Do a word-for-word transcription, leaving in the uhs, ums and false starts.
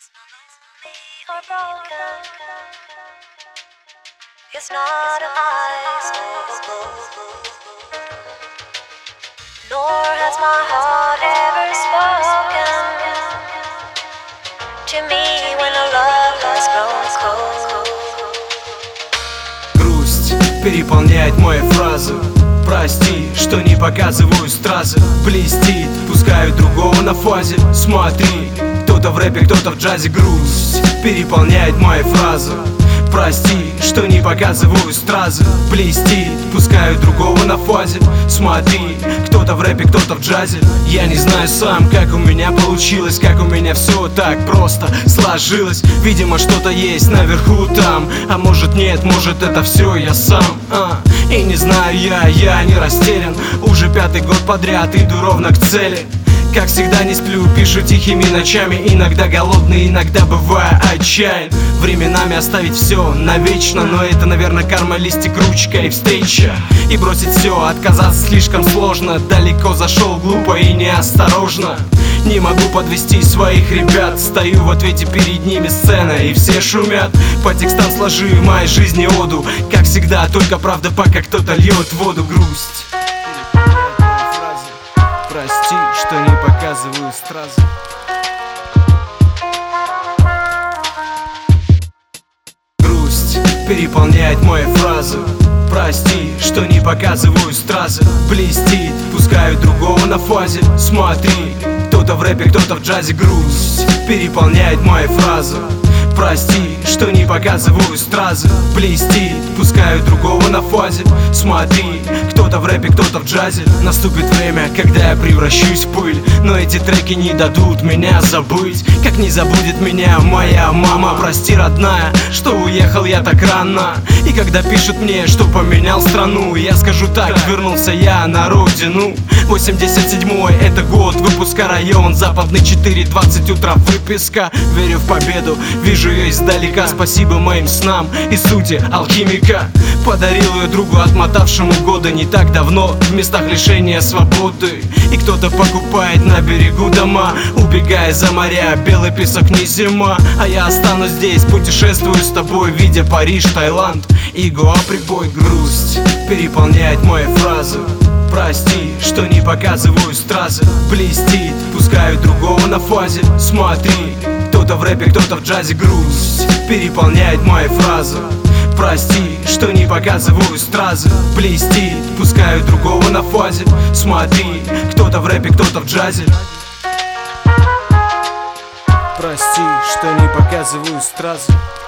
Or broken, it's not an ice nor has my heart ever spoken to me when our love has grown cold. Грусть переполняет мои фразы. Прости, что не показываю стразы. Блестит, пускаю другого на фазе. Смотри, кто-то в рэпе, кто-то в джазе. Грусть переполняет мои фразы. Прости, что не показываю стразы. Блестит, пускаю другого на фазе. Смотри, кто-то в рэпе, кто-то в джазе. Я не знаю сам, как у меня получилось, как у меня все так просто сложилось. Видимо, что-то есть наверху там, а может нет, может это все я сам. а. И не знаю я, я не растерян. Уже пятый год подряд иду ровно к цели. Как всегда не сплю, пишу тихими ночами. Иногда голодный, иногда бываю отчаян. Временами оставить все навечно, но это, наверное, карма, листик, ручка и встреча. И бросить все, отказаться слишком сложно. Далеко зашел, глупо и неосторожно. Не могу подвести своих ребят. Стою в ответе перед ними сцена, и все шумят. По текстам сложи моей жизни оду. Как всегда, только правда, пока кто-то льет воду. Грусть. Прости, что не показываю стразы. Грусть переполняет мои фразы. Прости, что не показываю стразы. Блестит, пускаю другого на фазе. Смотри, кто-то в рэпе, кто-то в джазе. Грусть переполняет мои фразы. Прости, что не показываю стразы. Блестит, пускаю другого на фазе. Смотри, кто-то в рэпе, кто-то в джазе. Наступит время, когда я превращусь в пыль, но эти треки не дадут меня забыть. Как не забудет меня моя мама. Прости, родная, что уехал я так рано. И когда пишут мне, что поменял страну, я скажу так: вернулся я на родину. Восемьдесят седьмой это год выпуска, район Западный, четыре двадцать утра выписка. Верю в победу, вижу ее издалека. Спасибо моим снам и сути алхимика. Подарил ее другу, отмотавшему годы не так давно в местах лишения свободы. И кто-то покупает на берегу дома, убегая за моря. Белый песок не зима, а я останусь здесь, путешествую с тобой, видя Париж, Таиланд и Гоа прибой. Грусть переполняет мои фразы. Прости, что не показываю стразы. Блестит, пускаю другого на фазе. Смотри, кто-то в рэпе, кто-то в джазе. Грусть переполняет мои фразы. Прости, что не показываю стразы. Блестит, пускаю другого на фазе. Смотри, кто-то в рэпе, кто-то в джазе. Прости, что не показываю стразы.